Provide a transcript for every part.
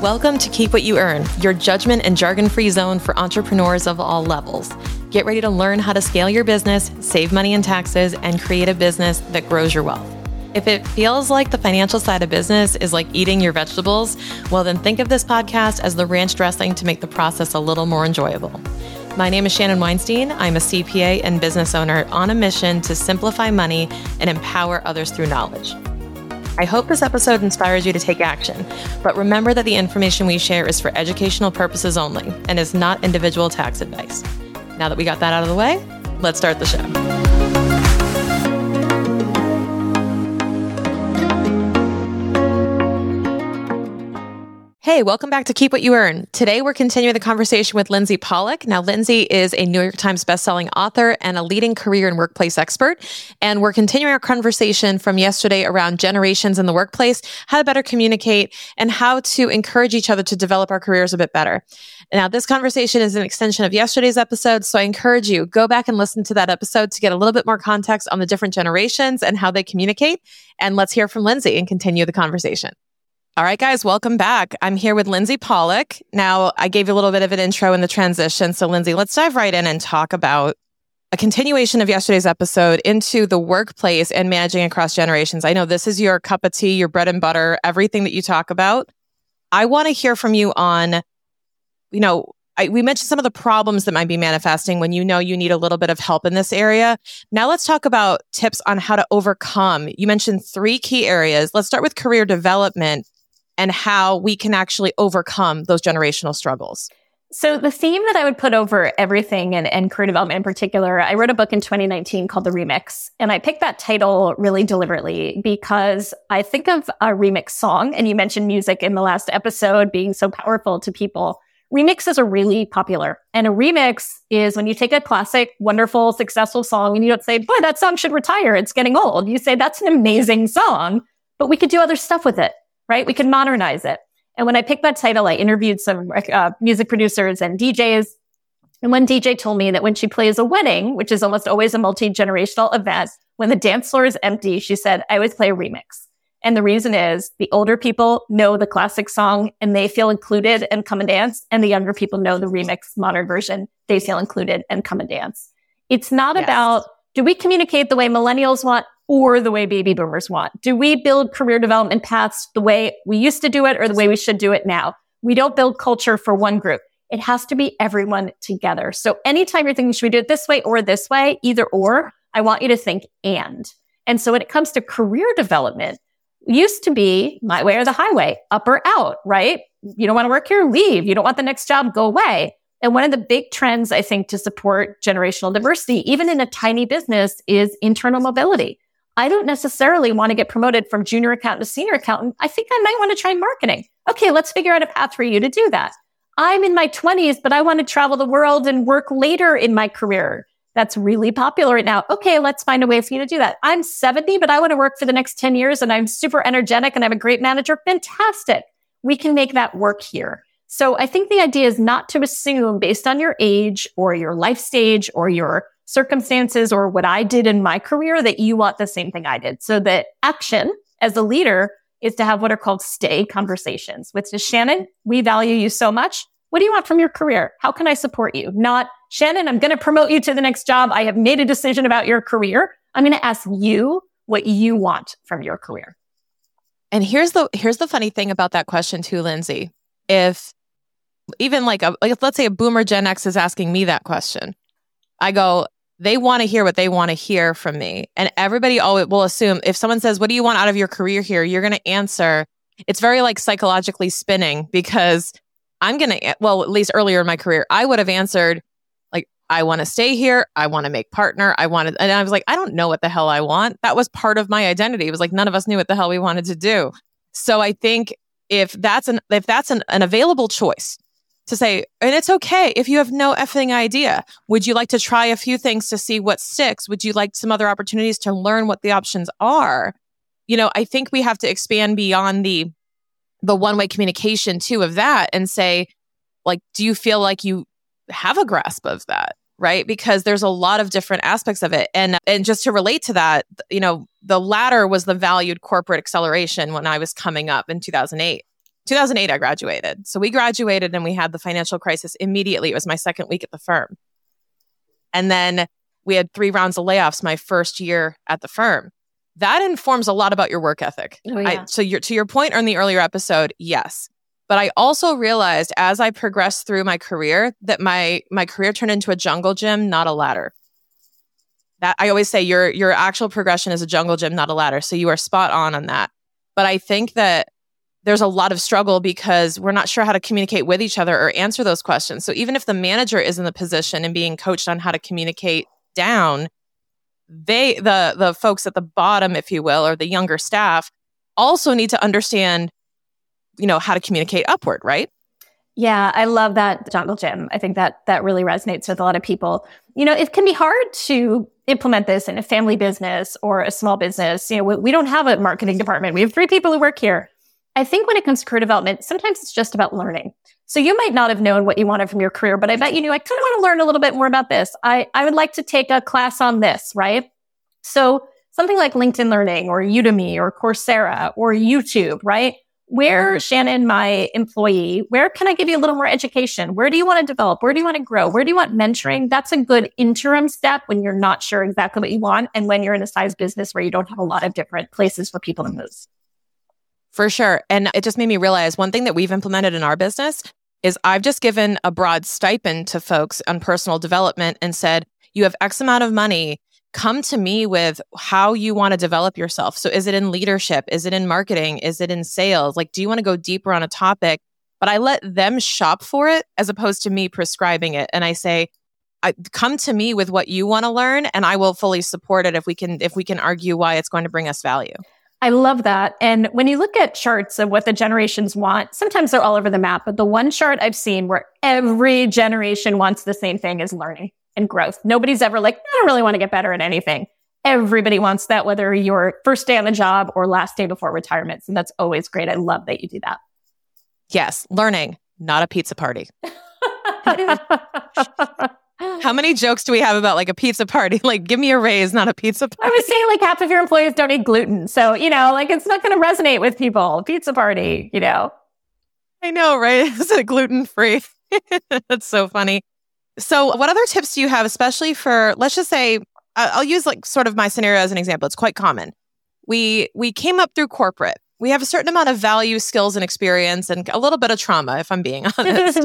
Welcome to Keep What You Earn, your judgment and jargon-free zone for entrepreneurs of all levels. Get ready to learn how to scale your business, save money in taxes, and create a business that grows your wealth. If it feels like the financial side of business is like eating your vegetables, well then think of this podcast as the ranch dressing to make the process a little more enjoyable. My name is Shannon Weinstein. I'm a CPA and business owner on a mission to simplify money and empower others through knowledge. I hope this episode inspires you to take action, but remember that the information we share is for educational purposes only and is not individual tax advice. Now that we got that out of the way, let's start the show. Hey, welcome back to Keep What You Earn. Today, we're continuing the conversation with Lindsay Pollack. Now, Lindsay is a New York Times bestselling author and a leading career and workplace expert. And we're continuing our conversation from yesterday around generations in the workplace, how to better communicate, and how to encourage each other to develop our careers a bit better. Now, this conversation is an extension of yesterday's episode, so I encourage you, go back and listen to that episode to get a little bit more context on the different generations and how they communicate. And let's hear from Lindsay and continue the conversation. All right, guys, welcome back. I'm here with Lindsay Pollack. Now, I gave you a little bit of an intro in the transition. So, Lindsay, let's dive right in and talk about a continuation of yesterday's episode into the workplace and managing across generations. I know this is your cup of tea, your bread and butter, everything that you talk about. I want to hear from you on, we mentioned some of the problems that might be manifesting when you know you need a little bit of help in this area. Now let's talk about tips on how to overcome. You mentioned 3 key areas. Let's start with career development and how we can actually overcome those generational struggles. So the theme that I would put over everything and career development in particular, I wrote a book in 2019 called The Remix. And I picked that title really deliberately because I think of a remix song, and you mentioned music in the last episode being so powerful to people. Remixes are really popular. And a remix is when you take a classic, wonderful, successful song and you don't say, boy, that song should retire, it's getting old. You say, that's an amazing song, but we could do other stuff with it, right? We could modernize it. And when I picked that title, I interviewed some music producers and DJs. And one DJ told me that when she plays a wedding, which is almost always a multi-generational event, when the dance floor is empty, she said, I always play a remix. And the reason is the older people know the classic song and they feel included and come and dance. And the younger people know the remix modern version. They feel included and come and dance. It's not about, do we communicate the way millennials want or the way baby boomers want? Do we build career development paths the way we used to do it or the way we should do it now? We don't build culture for one group. It has to be everyone together. So anytime you're thinking, should we do it this way or this way, either or, I want you to think and. And so when it comes to career development, used to be my way or the highway, up or out, right? You don't want to work here, leave. You don't want the next job, go away. And one of the big trends, I think, to support generational diversity, even in a tiny business, is internal mobility. I don't necessarily want to get promoted from junior accountant to senior accountant. I think I might want to try marketing. Okay, let's figure out a path for you to do that. I'm in my 20s, but I want to travel the world and work later in my career. That's really popular right now. Okay, let's find a way for you to do that. I'm 70, but I want to work for the next 10 years and I'm super energetic and I have a great manager. Fantastic. We can make that work here. So I think the idea is not to assume based on your age or your life stage or your circumstances or what I did in my career that you want the same thing I did. So the action as a leader is to have what are called stay conversations, which is, Shannon, we value you so much. What do you want from your career? How can I support you? Not, Shannon, I'm going to promote you to the next job. I have made a decision about your career. I'm going to ask you what you want from your career. And here's the funny thing about that question too, Lindsay. If even let's say a boomer Gen X is asking me that question, I go, they want to hear what they want to hear from me. And everybody always will assume if someone says, what do you want out of your career here? You're going to answer. It's very psychologically spinning because at least earlier in my career, I would have answered I want to stay here. I want to make partner. And I was like, I don't know what the hell I want. That was part of my identity. It was none of us knew what the hell we wanted to do. So I think if that's an available choice to say, and it's okay if you have no effing idea, would you like to try a few things to see what sticks? Would you like some other opportunities to learn what the options are? I think we have to expand beyond the one-way communication too of that and say, do you feel like you have a grasp of that, right? Because there's a lot of different aspects of it. And just to relate to that, the latter was the valued corporate acceleration when I was coming up in 2008. 2008, I graduated. So we graduated and we had the financial crisis immediately. It was my second week at the firm. And then we had 3 rounds of layoffs my first year at the firm. That informs a lot about your work ethic. Oh, yeah. To your point on the earlier episode, yes. But I also realized as I progressed through my career that my career turned into a jungle gym, not a ladder. That I always say your actual progression is a jungle gym, not a ladder. So you are spot on that. But I think that there's a lot of struggle because we're not sure how to communicate with each other or answer those questions. So even if the manager is in the position and being coached on how to communicate down, the folks at the bottom, if you will, or the younger staff also need to understand, how to communicate upward, right? Yeah, I love that jungle gym. I think that really resonates with a lot of people. It can be hard to implement this in a family business or a small business. We don't have a marketing department. We have 3 people who work here. I think when it comes to career development, sometimes it's just about learning. So you might not have known what you wanted from your career, but I bet you knew, I kind of want to learn a little bit more about this. I would like to take a class on this, right? So something like LinkedIn Learning or Udemy or Coursera or YouTube, right? Where, Shannon, my employee, where can I give you a little more education? Where do you want to develop? Where do you want to grow? Where do you want mentoring? That's a good interim step when you're not sure exactly what you want and when you're in a size business where you don't have a lot of different places for people to move. For sure. And it just made me realize one thing that we've implemented in our business is I've just given a broad stipend to folks on personal development and said, you have X amount of money. Come to me with how you want to develop yourself. So is it in leadership? Is it in marketing? Is it in sales? Do you want to go deeper on a topic? But I let them shop for it as opposed to me prescribing it. And I say, come to me with what you want to learn and I will fully support it if we can argue why it's going to bring us value. I love that. And when you look at charts of what the generations want, sometimes they're all over the map. But the one chart I've seen where every generation wants the same thing is learning and growth. Nobody's ever I don't really want to get better at anything. Everybody wants that, whether your first day on the job or last day before retirement. And that's always great. I love that you do that. Yes. Learning, not a pizza party. How many jokes do we have about a pizza party? Give me a raise, not a pizza party. I was saying half of your employees don't eat gluten. So, it's not going to resonate with people. Pizza party, I know, right? Is it gluten-free? That's so funny. So what other tips do you have, especially for, let's just say, I'll use sort of my scenario as an example. It's quite common. We came up through corporate. We have a certain amount of value, skills, and experience, and a little bit of trauma, if I'm being honest.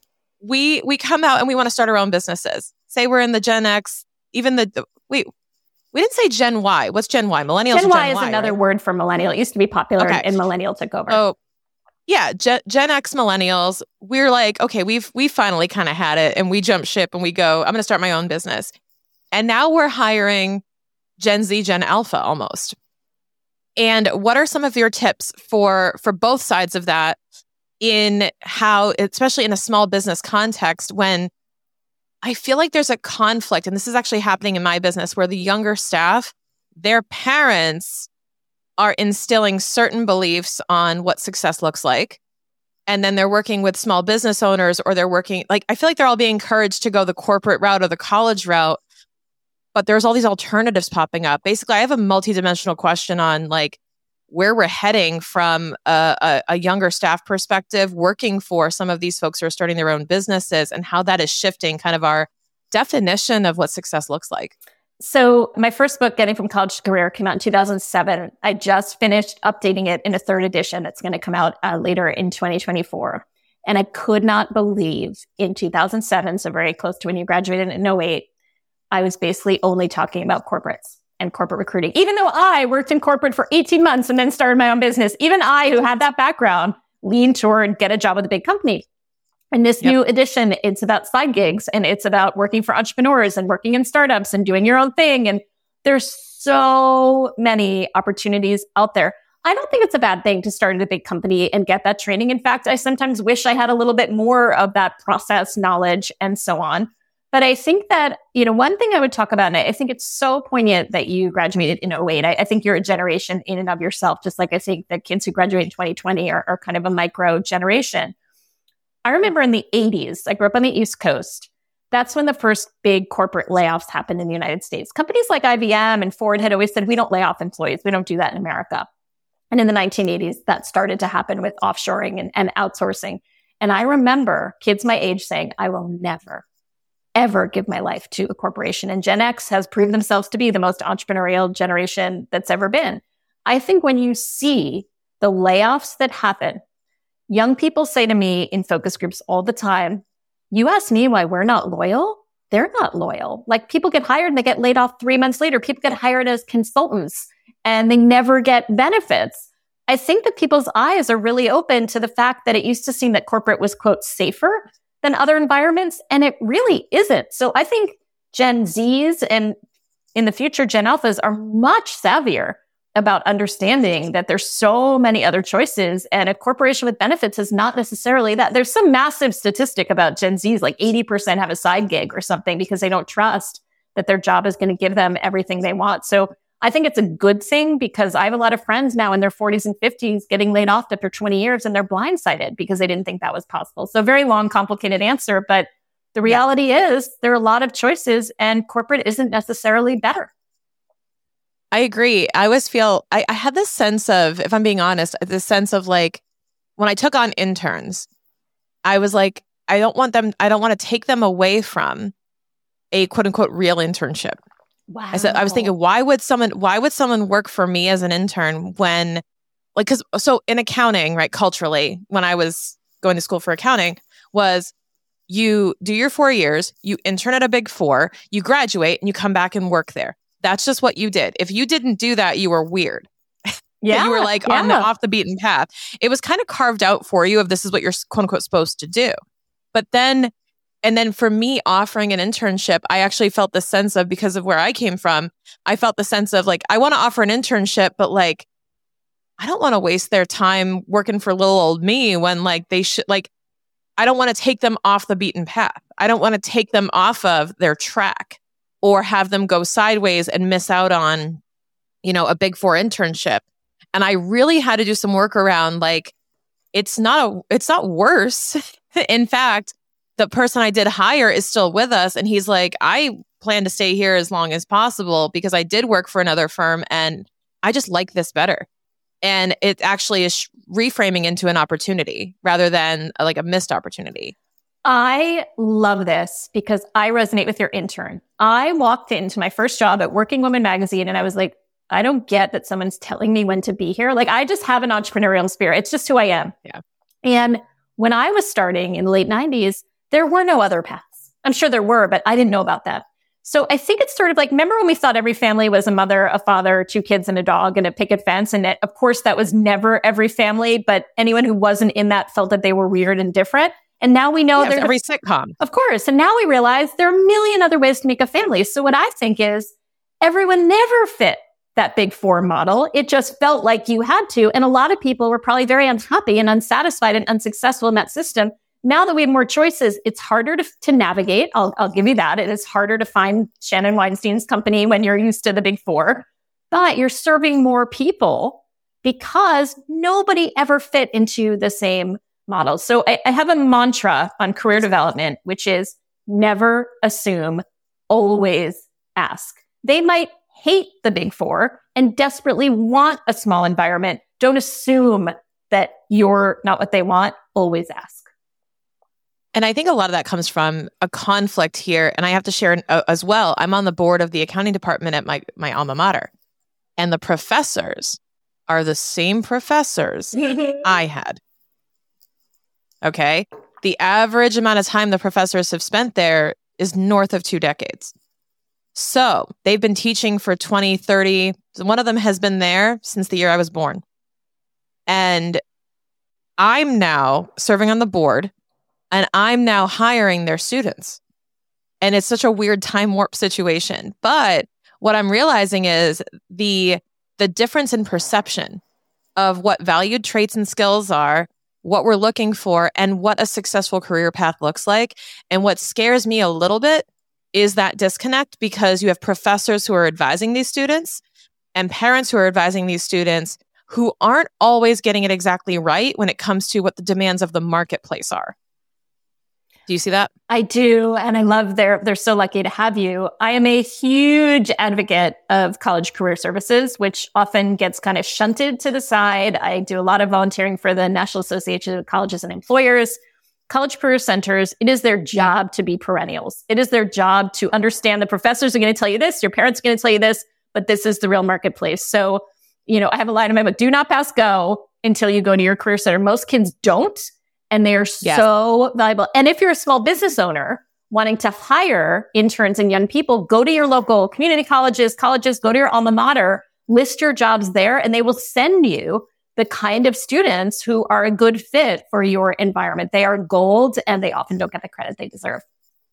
We come out and we want to start our own businesses. Say we're in the Gen X, even we didn't say Gen Y. What's Gen Y? Millennials. Gen Y is right? another word for millennial. It used to be popular and millennial took over. Oh, yeah. Gen X millennials. We're okay, we finally kind of had it and we jump ship and we go, I'm going to start my own business. And now we're hiring Gen Z, Gen Alpha almost. And what are some of your tips for both sides of that? In how, especially in a small business context, when I feel like there's a conflict, and this is actually happening in my business, where the younger staff, their parents are instilling certain beliefs on what success looks like. And then they're working with small business owners, or they're working, I feel like they're all being encouraged to go the corporate route or the college route, but there's all these alternatives popping up. Basically, I have a multidimensional question on where we're heading from a younger staff perspective, working for some of these folks who are starting their own businesses, and how that is shifting kind of our definition of what success looks like. So my first book, Getting from College to Career, came out in 2007. I just finished updating it in a 3rd edition. It's going to come out later in 2024. And I could not believe in 2007, so very close to when you graduated in 2008, I was basically only talking about corporates and corporate recruiting. Even though I worked in corporate for 18 months and then started my own business, even I, who had that background, leaned toward get a job with a big company. In this new edition, it's about side gigs and it's about working for entrepreneurs and working in startups and doing your own thing. And there's so many opportunities out there. I don't think it's a bad thing to start at a big company and get that training. In fact, I sometimes wish I had a little bit more of that process knowledge and so on. But I think that, one thing I would talk about, and I think it's so poignant that you graduated in 2008. I think you're a generation in and of yourself, just like I think the kids who graduated in 2020 are kind of a micro generation. I remember in the 80s, I grew up on the East Coast. That's when the first big corporate layoffs happened in the United States. Companies like IBM and Ford had always said, we don't lay off employees. We don't do that in America. And in the 1980s, that started to happen with offshoring and outsourcing. And I remember kids my age saying, I will never, ever give my life to a corporation. And Gen X has proved themselves to be the most entrepreneurial generation that's ever been. I think when you see the layoffs that happen, young people say to me in focus groups all the time, you ask me why we're not loyal? They're not loyal. Like, people get hired and they get laid off 3 months later. People get hired as consultants and they never get benefits. I think that people's eyes are really open to the fact that it used to seem that corporate was, quote, safer than other environments, and it really isn't. So I think Gen Zs and in the future Gen Alphas are much savvier about understanding that there's so many other choices, and a corporation with benefits is not necessarily that. There's some massive statistic about Gen Zs, like 80% have a side gig or something because they don't trust that their job is going to give them everything they want. So I think it's a good thing, because I have a lot of friends now in their 40s and 50s getting laid off after 20 years, and they're blindsided because they didn't think that was possible. So very long, complicated answer, but the reality is there are a lot of choices, and corporate isn't necessarily better. I agree. I always feel, I had this sense of, if I'm being honest, this sense of like, when I took on interns, I was like, I don't want to take them away from a quote unquote real internship. Wow. I was thinking, why would someone work for me as an intern when, like, so in accounting, right, culturally, when I was going to school for accounting, was you do your 4 years, you intern at a Big Four, you graduate, and you come back and work there. That's just what you did. If you didn't do that, you were weird. Yeah. You were like off the beaten path. It was kind of carved out for you of this is what you're quote unquote supposed to do. But then for me offering an internship, I actually felt the sense of, because of where I came from, I felt the sense of like, I want to offer an internship, but like, I don't want to waste their time working for little old me when like they should, like, I don't want to take them off the beaten path. I don't want to take them off of their track or have them go sideways and miss out on, a Big Four internship. And I really had to do some work around like, it's not worse. In fact, the person I did hire is still with us. And he's like, I plan to stay here as long as possible because I did work for another firm and I just like this better. And it actually is reframing into an opportunity rather than like a missed opportunity. I love this because I resonate with your intern. I walked into my first job at Working Woman magazine and I was like, I don't get that someone's telling me when to be here. Like, I just have an entrepreneurial spirit. It's just who I am. Yeah. And when I was starting in the late 90s, there were no other paths. I'm sure there were, but I didn't know about that. So I think it's sort of like, remember when we thought every family was a mother, a father, 2 kids, and a dog, and a picket fence? And of course, that was never every family, but anyone who wasn't in that felt that they were weird and different. And now we know there's every sitcom. Of course. And now we realize there are a million other ways to make a family. So what I think is everyone never fit that Big Four model. It just felt like you had to. And a lot of people were probably very unhappy and unsatisfied and unsuccessful in that system. Now that we have more choices, it's harder to navigate. I'll give you that. It is harder to find Shannon Weinstein's company when you're used to the Big Four, but you're serving more people because nobody ever fit into the same model. So I have a mantra on career development, which is never assume, always ask. They might hate the Big Four and desperately want a small environment. Don't assume that you're not what they want. Always ask. And I think a lot of that comes from a conflict here. And I have to share as well. I'm on the board of the accounting department at my alma mater. And the professors are the same professors I had. Okay. The average amount of time the professors have spent there is north of 2 decades. So they've been teaching for 20, 30. One of them has been there since the year I was born. And I'm now serving on the board and I'm now hiring their students. And it's such a weird time warp situation. But what I'm realizing is the difference in perception of what valued traits and skills are, what we're looking for, and what a successful career path looks like. And what scares me a little bit is that disconnect, because you have professors who are advising these students and parents who are advising these students who aren't always getting it exactly right when it comes to what the demands of the marketplace are. Do you see that? I do. And I love they're so lucky to have you. I am a huge advocate of college career services, which often gets kind of shunted to the side. I do a lot of volunteering for the National Association of Colleges and Employers. College career centers, it is their job to be perennials. It is their job to understand the professors are going to tell you this, your parents are going to tell you this, but this is the real marketplace. So, I have a line in my book, do not pass go until you go to your career center. Most kids don't. And they are so valuable. And if you're a small business owner wanting to hire interns and young people, go to your local community colleges, go to your alma mater, list your jobs there, and they will send you the kind of students who are a good fit for your environment. They are gold, and they often don't get the credit they deserve.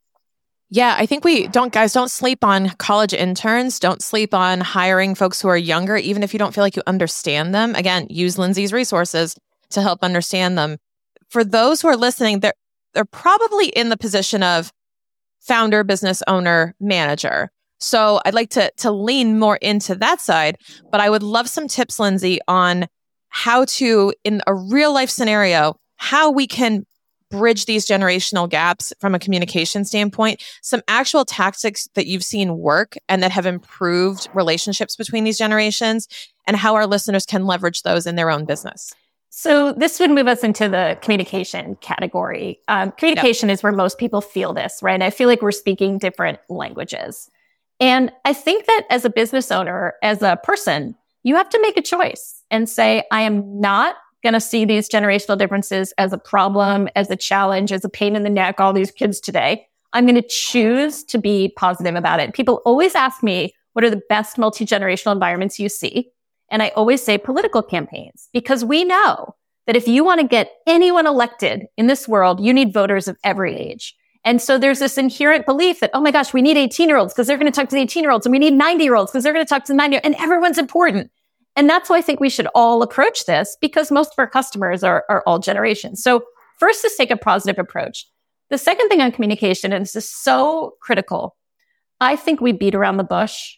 Yeah, I think don't sleep on college interns. Don't sleep on hiring folks who are younger, even if you don't feel like you understand them. Again, use Lindsay's resources to help understand them. For those who are listening, they're probably in the position of founder, business owner, manager. So I'd like to lean more into that side, but I would love some tips, Lindsay, on how to, in a real life scenario, how we can bridge these generational gaps from a communication standpoint, some actual tactics that you've seen work and that have improved relationships between these generations, and how our listeners can leverage those in their own business. So this would move us into the communication category. Communication is where most people feel this, right? I feel like we're speaking different languages. And I think that as a business owner, as a person, you have to make a choice and say, I am not going to see these generational differences as a problem, as a challenge, as a pain in the neck, all these kids today. I'm going to choose to be positive about it. People always ask me, what are the best multi-generational environments you see? And I always say political campaigns, because we know that if you want to get anyone elected in this world, you need voters of every age. And so there's this inherent belief that, oh my gosh, we need 18-year-olds because they're going to talk to the 18-year-olds, and we need 90-year-olds because they're going to talk to the 90-year-olds, and everyone's important. And that's why I think we should all approach this, because most of our customers are all generations. So first is take a positive approach. The second thing on communication, and this is so critical, I think we beat around the bush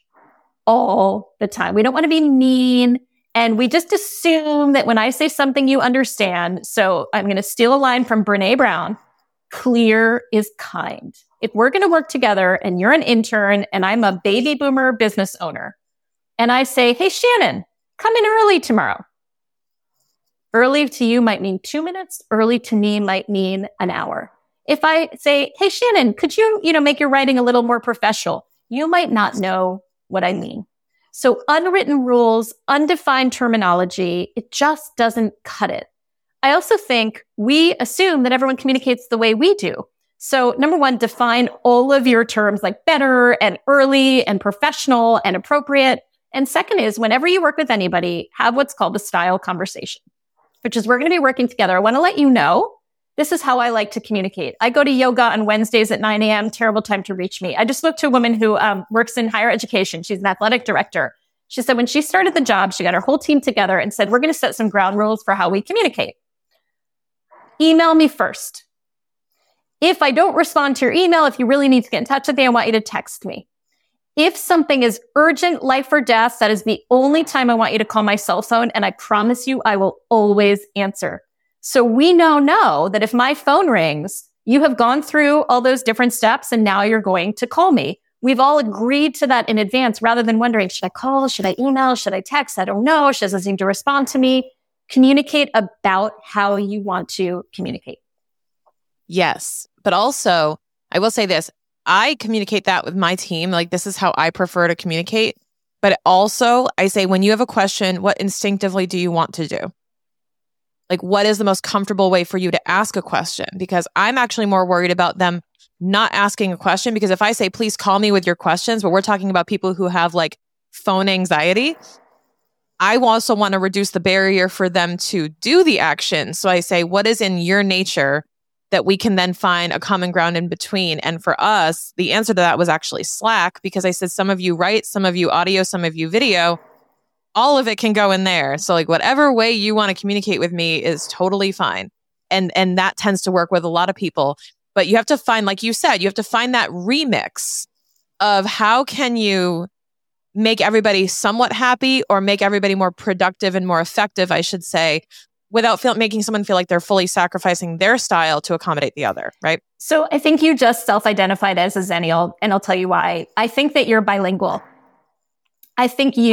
all the time. We don't want to be mean. And we just assume that when I say something, you understand. So I'm going to steal a line from Brene Brown. Clear is kind. If we're going to work together and you're an intern and I'm a baby boomer business owner, and I say, hey, Shannon, come in early tomorrow. Early to you might mean 2 minutes. Early to me might mean an hour. If I say, hey, Shannon, could you, make your writing a little more professional? You might not know what I mean. So unwritten rules, undefined terminology, it just doesn't cut it. I also think we assume that everyone communicates the way we do. So number one, define all of your terms like better and early and professional and appropriate. And second is, whenever you work with anybody, have what's called the style conversation, which is we're going to be working together. I want to let you know, this is how I like to communicate. I go to yoga on Wednesdays at 9 a.m., terrible time to reach me. I just spoke to a woman who works in higher education. She's an athletic director. She said when she started the job, she got her whole team together and said, we're going to set some ground rules for how we communicate. Email me first. If I don't respond to your email, if you really need to get in touch with me, I want you to text me. If something is urgent, life or death, that is the only time I want you to call my cell phone. And I promise you, I will always answer. So we now know that if my phone rings, you have gone through all those different steps and now you're going to call me. We've all agreed to that in advance rather than wondering, should I call? Should I email? Should I text? I don't know. She doesn't seem to respond to me. Communicate about how you want to communicate. Yes. But also, I will say this, I communicate that with my team. Like, this is how I prefer to communicate. But also, I say, when you have a question, what instinctively do you want to do? Like, what is the most comfortable way for you to ask a question? Because I'm actually more worried about them not asking a question. Because if I say, please call me with your questions, but we're talking about people who have like phone anxiety, I also want to reduce the barrier for them to do the action. So I say, what is in your nature that we can then find a common ground in between? And for us, the answer to that was actually Slack, because I said, some of you write, some of you audio, some of you video. All of it can go in there. So like whatever way you want to communicate with me is totally fine. And that tends to work with a lot of people. But you have to find, like you said, you have to find that remix of how can you make everybody somewhat happy or make everybody more productive and more effective, I should say, without making someone feel like they're fully sacrificing their style to accommodate the other, right? So I think you just self-identified as a Xennial, and I'll tell you why. I think that you're bilingual. I think you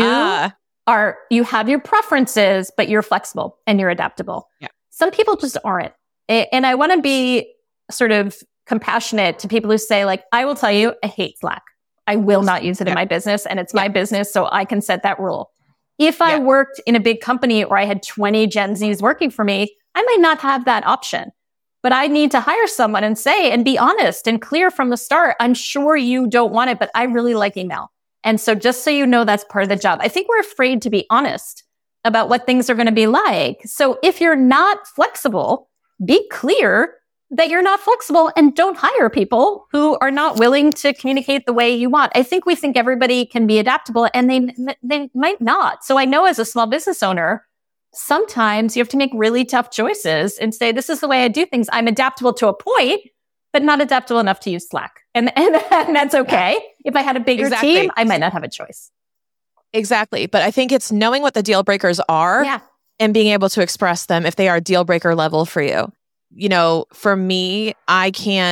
have your preferences, but you're flexible and you're adaptable. Yeah. Some people just aren't. And I want to be sort of compassionate to people who say, like, I will tell you, I hate Slack. I will not use it in my business, and it's my business, so I can set that rule. If I worked in a big company or I had 20 Gen Zs working for me, I might not have that option. But I need to hire someone and say, and be honest and clear from the start, I'm sure you don't want it, but I really like email. And so just so you know, that's part of the job. I think we're afraid to be honest about what things are going to be like. So if you're not flexible, be clear that you're not flexible and don't hire people who are not willing to communicate the way you want. I think we think everybody can be adaptable, and they might not. So I know as a small business owner, sometimes you have to make really tough choices and say, this is the way I do things. I'm adaptable to a point, but not adaptable enough to use Slack. And that's okay. Yeah. If I had a bigger team, I might not have a choice. Exactly. But I think it's knowing what the deal breakers are and being able to express them if they are deal breaker level for you. You know, for me, I'm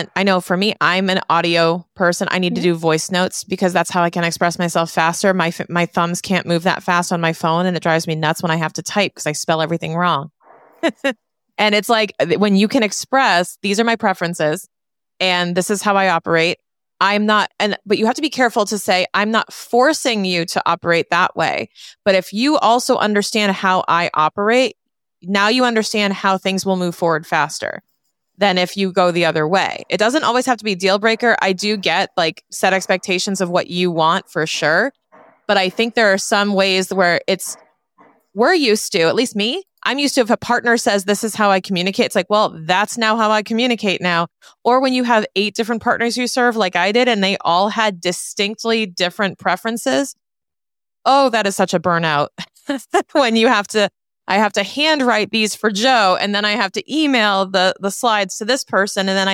an audio person. I need to do voice notes because that's how I can express myself faster. My thumbs can't move that fast on my phone, and it drives me nuts when I have to type because I spell everything wrong. And it's like, when you can express, these are my preferences and this is how I operate. But you have to be careful to say, I'm not forcing you to operate that way. But if you also understand how I operate, now you understand how things will move forward faster than if you go the other way. It doesn't always have to be a deal breaker. I do get set expectations of what you want for sure. But I think there are some ways where we're used to, at least me, I'm used to, if a partner says, this is how I communicate, it's like, well, that's now how I communicate now. Or when you have 8 different partners you serve like I did, and they all had distinctly different preferences. Oh, that is such a burnout. When I have to handwrite these for Joe, and then I have to email the slides to this person, and then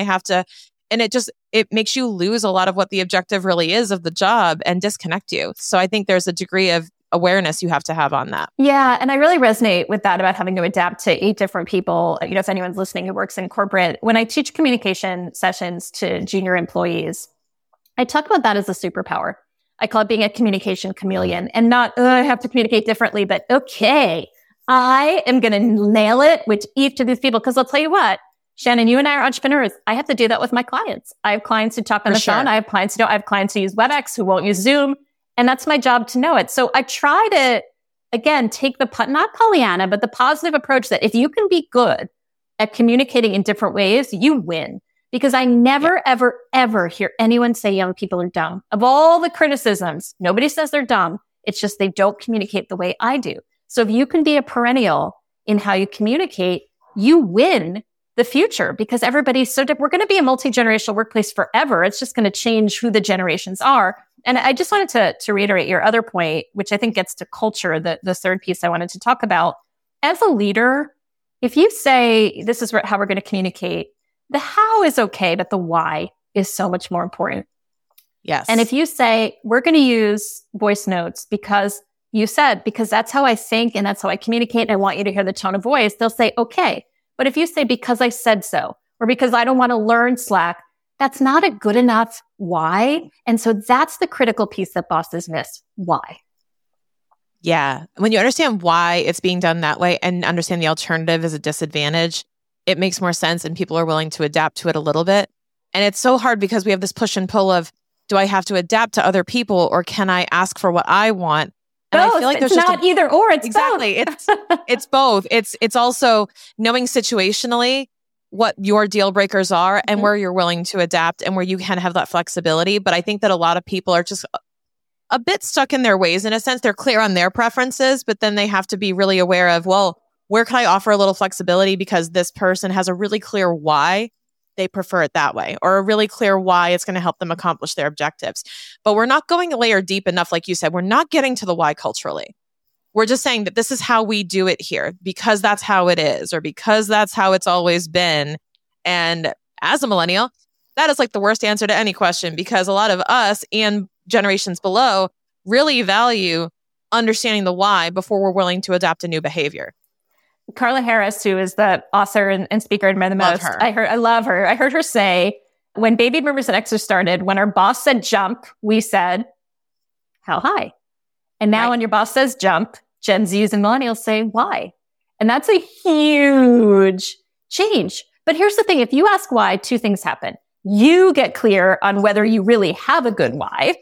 and it makes you lose a lot of what the objective really is of the job and disconnect you. So I think there's a degree of awareness you have to have on that. Yeah. And I really resonate with that about having to adapt to 8 different people. You know, if anyone's listening who works in corporate, when I teach communication sessions to junior employees, I talk about that as a superpower. I call it being a communication chameleon, and not, I have to communicate differently, but okay, I am going to nail it with each of these people. Because I'll tell you what, Shannon, you and I are entrepreneurs. I have to do that with my clients. I have clients who talk on the phone. I have clients who don't. I have clients who use WebEx, who won't use Zoom. And that's my job to know it. So I try to, again, take not Pollyanna, but the positive approach that if you can be good at communicating in different ways, you win. Because I never, ever, ever hear anyone say young people are dumb. Of all the criticisms, nobody says they're dumb. It's just they don't communicate the way I do. So if you can be a perennial in how you communicate, you win the future, because everybody's so different. We're going to be a multi-generational workplace forever. It's just going to change who the generations are. And I just wanted to reiterate your other point, which I think gets to culture, the third piece I wanted to talk about. As a leader, if you say, this is how we're going to communicate, the how is okay, but the why is so much more important. Yes. And if you say, we're going to use voice notes because that's how I think and that's how I communicate, and I want you to hear the tone of voice, they'll say, okay. But if you say, because I said so, or because I don't want to learn Slack, that's not a good enough why. And so that's the critical piece that bosses miss. Why? Yeah. When you understand why it's being done that way and understand the alternative is a disadvantage, it makes more sense, and people are willing to adapt to it a little bit. And it's so hard because we have this push and pull of, do I have to adapt to other people, or can I ask for what I want? And both. I feel like there's it's not either or. It's exactly. Both. It's both. It's also knowing situationally what your deal breakers are and where you're willing to adapt and where you can have that flexibility. But I think that a lot of people are just a bit stuck in their ways. In a sense, they're clear on their preferences, but then they have to be really aware of, well, where can I offer a little flexibility because this person has a really clear why they prefer it that way, or a really clear why it's going to help them accomplish their objectives. But we're not going a layer deep enough. Like you said, we're not getting to the why culturally. We're just saying that this is how we do it here because that's how it is, or because that's how it's always been. And as a millennial, that is like the worst answer to any question, because a lot of us and generations below really value understanding the why before we're willing to adopt a new behavior. Carla Harris, who is the author and speaker I admire the most. I love her. I heard her say, when baby boomers and Xers started, when our boss said jump, we said, how high? And now when your boss says jump, Gen Zs and millennials say why? And that's a huge change. But here's the thing. If you ask why, two things happen. You get clear on whether you really have a good why.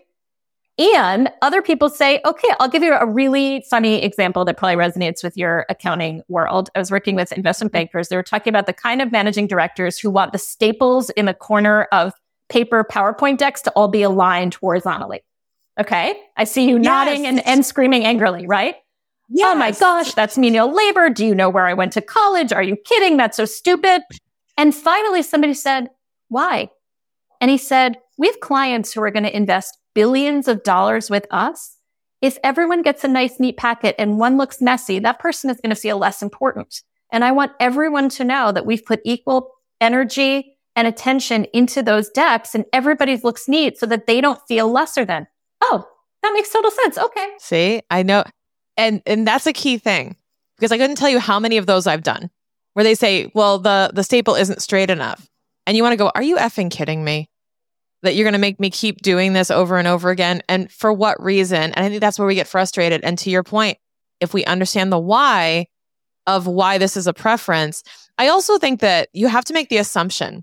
And other people say, okay, I'll give you a really funny example that probably resonates with your accounting world. I was working with investment bankers. They were talking about the kind of managing directors who want the staples in the corner of paper PowerPoint decks to all be aligned horizontally. Okay. I see you nodding and screaming angrily, right? Yes. Oh my gosh, that's menial labor. Do you know where I went to college? Are you kidding? That's so stupid. And finally, somebody said, why? And he said, we have clients who are going to invest billions of dollars with us. If everyone gets a nice, neat packet and one looks messy, that person is going to feel less important. And I want everyone to know that we've put equal energy and attention into those decks and everybody's looks neat so that they don't feel lesser than. Oh, that makes total sense. Okay. See, I know. And that's a key thing because I couldn't tell you how many of those I've done where they say, well, the staple isn't straight enough. And you want to go, are you effing kidding me? That you're going to make me keep doing this over and over again? And for what reason? And I think that's where we get frustrated. And to your point, if we understand the why of why this is a preference, I also think that you have to make the assumption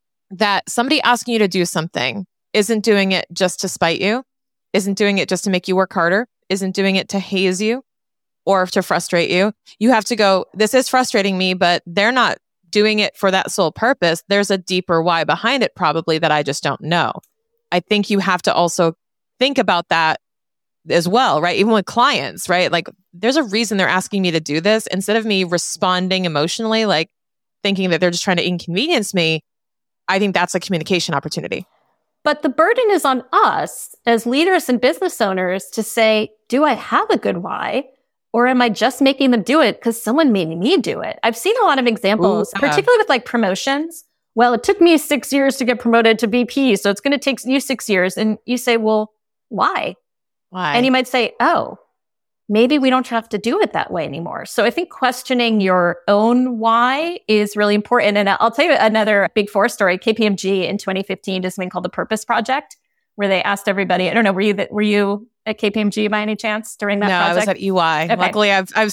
that somebody asking you to do something isn't doing it just to spite you, isn't doing it just to make you work harder, isn't doing it to haze you or to frustrate you. You have to go, this is frustrating me, but they're not doing it for that sole purpose. There's a deeper why behind it probably that I just don't know. I think you have to also think about that as well, right? Even with clients, right? Like there's a reason they're asking me to do this. Instead of me responding emotionally, like thinking that they're just trying to inconvenience me, I think that's a communication opportunity. But the burden is on us as leaders and business owners to say, do I have a good why? Or am I just making them do it because someone made me do it? I've seen a lot of examples, particularly with like promotions. Well, it took me 6 years to get promoted to VP, so it's going to take you 6 years. And you say, well, why? Why? And you might say, oh, maybe we don't have to do it that way anymore. So I think questioning your own why is really important. And I'll tell you another Big Four story. KPMG in 2015 did something called the Purpose Project, where they asked everybody, I don't know, were you at KPMG by any chance during that project? No, I was at EY. Okay. Luckily,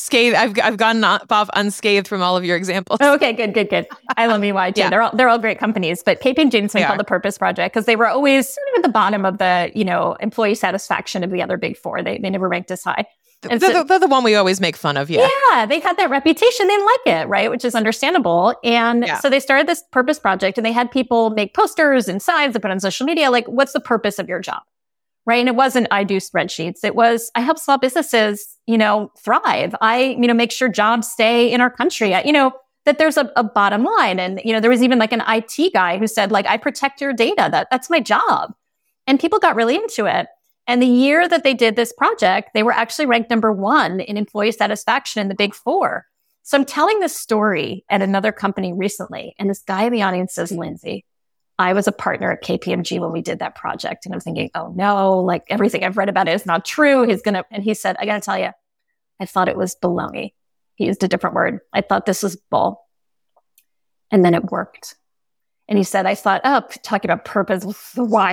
I've gotten off unscathed from all of your examples. Oh, okay, good. I love EY too. Yeah. They're all great companies, but KPMG did something called the Purpose Project because they were always sort of at the bottom of the, employee satisfaction of the other Big Four. They never ranked as high. And they're the one we always make fun of, yeah. Yeah, they had that reputation. They didn't like it, right? Which is understandable. And so they started this Purpose Project and they had people make posters and signs to put on social media, like, what's the purpose of your job? Right? And it wasn't, I do spreadsheets. It was, I help small businesses, thrive. I, make sure jobs stay in our country. That there's a bottom line. And, there was even like an IT guy who said, like, I protect your data. That's my job. And people got really into it. And the year that they did this project, they were actually ranked number 1 in employee satisfaction in the Big Four. So I'm telling this story at another company recently. And this guy in the audience says, Lindsay, I was a partner at KPMG when we did that project. And I'm thinking, oh no, like everything I've read about it is not true. And he said, I got to tell you, I thought it was baloney. He used a different word. I thought this was bull. And then it worked. And he said, I thought, talking about purpose, why?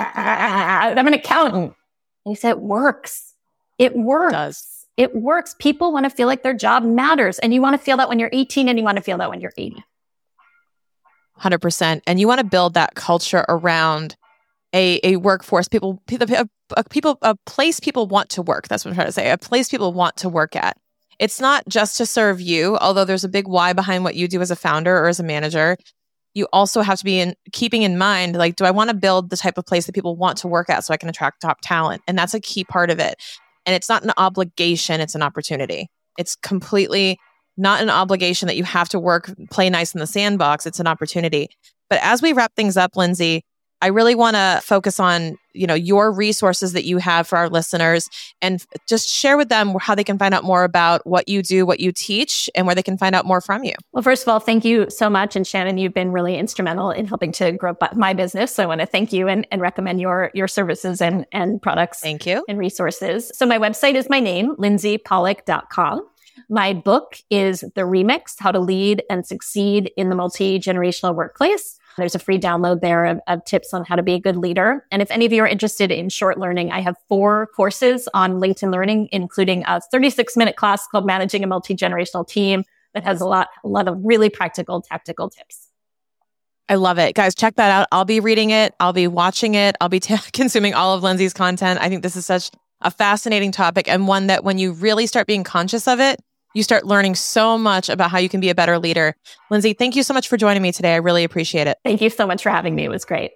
I'm an accountant. And he said, it works. It works. It works. People want to feel like their job matters. And you want to feel that when you're 18 and you want to feel that when you're 80. 100%. And you want to build that culture around a workforce, a place people want to work. That's what I'm trying to say. A place people want to work at. It's not just to serve you, although there's a big why behind what you do as a founder or as a manager. You also have to be keeping in mind, like, do I want to build the type of place that people want to work at so I can attract top talent? And that's a key part of it. And it's not an obligation, it's an opportunity. It's completely not an obligation that you have to play nice in the sandbox. It's an opportunity. But as we wrap things up, Lindsay, I really want to focus on, your resources that you have for our listeners and just share with them how they can find out more about what you do, what you teach, and where they can find out more from you. Well, first of all, thank you so much. And Shannon, you've been really instrumental in helping to grow my business. So I want to thank you and recommend your services and products. Thank you. And resources. So my website is my name, lindsaypollack.com. My book is The Remix, How to Lead and Succeed in the Multi-Generational Workplace. There's a free download there of tips on how to be a good leader. And if any of you are interested in short learning, I have 4 courses on LinkedIn Learning, including a 36-minute class called Managing a Multi-Generational Team that has a lot of really practical, tactical tips. I love it. Guys, check that out. I'll be reading it. I'll be watching it. I'll be consuming all of Lindsay's content. I think this is such a fascinating topic, and one that when you really start being conscious of it, you start learning so much about how you can be a better leader. Lindsay, thank you so much for joining me today. I really appreciate it. Thank you so much for having me. It was great.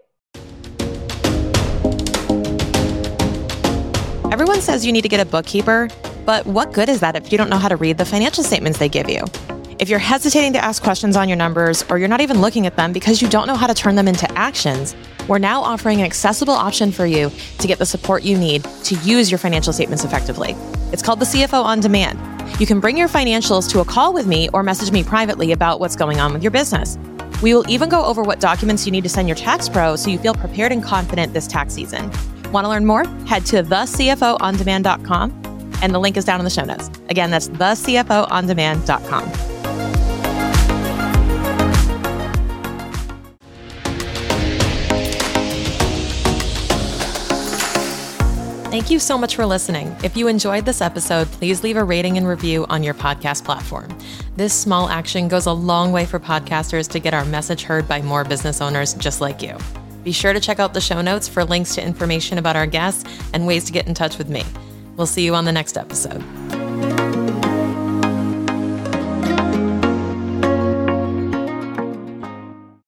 Everyone says you need to get a bookkeeper, but what good is that if you don't know how to read the financial statements they give you? If you're hesitating to ask questions on your numbers, or you're not even looking at them because you don't know how to turn them into actions, we're now offering an accessible option for you to get the support you need to use your financial statements effectively. It's called the CFO On Demand. You can bring your financials to a call with me or message me privately about what's going on with your business. We will even go over what documents you need to send your tax pro so you feel prepared and confident this tax season. Want to learn more? Head to thecfoondemand.com and the link is down in the show notes. Again, that's thecfoondemand.com. Thank you so much for listening. If you enjoyed this episode, please leave a rating and review on your podcast platform. This small action goes a long way for podcasters to get our message heard by more business owners just like you. Be sure to check out the show notes for links to information about our guests and ways to get in touch with me. We'll see you on the next episode.